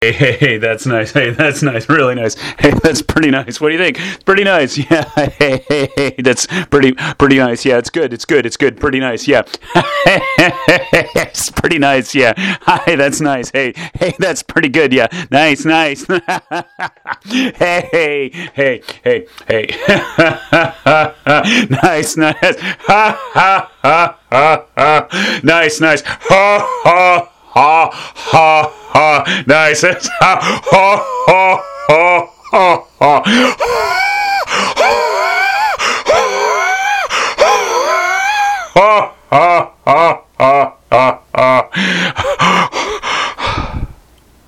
Hey, that's nice. Hey, that's nice. Really nice. Hey, that's pretty nice. What do you think? It's pretty nice. Yeah. Hey, that's pretty nice. Yeah, it's good. It's good. It's good. Pretty nice. Yeah. It's pretty nice. Yeah. Hi, that's nice. Hey, that's pretty good. Yeah. Nice. Hey. Nice. Nice. Ha. Nice. Ha.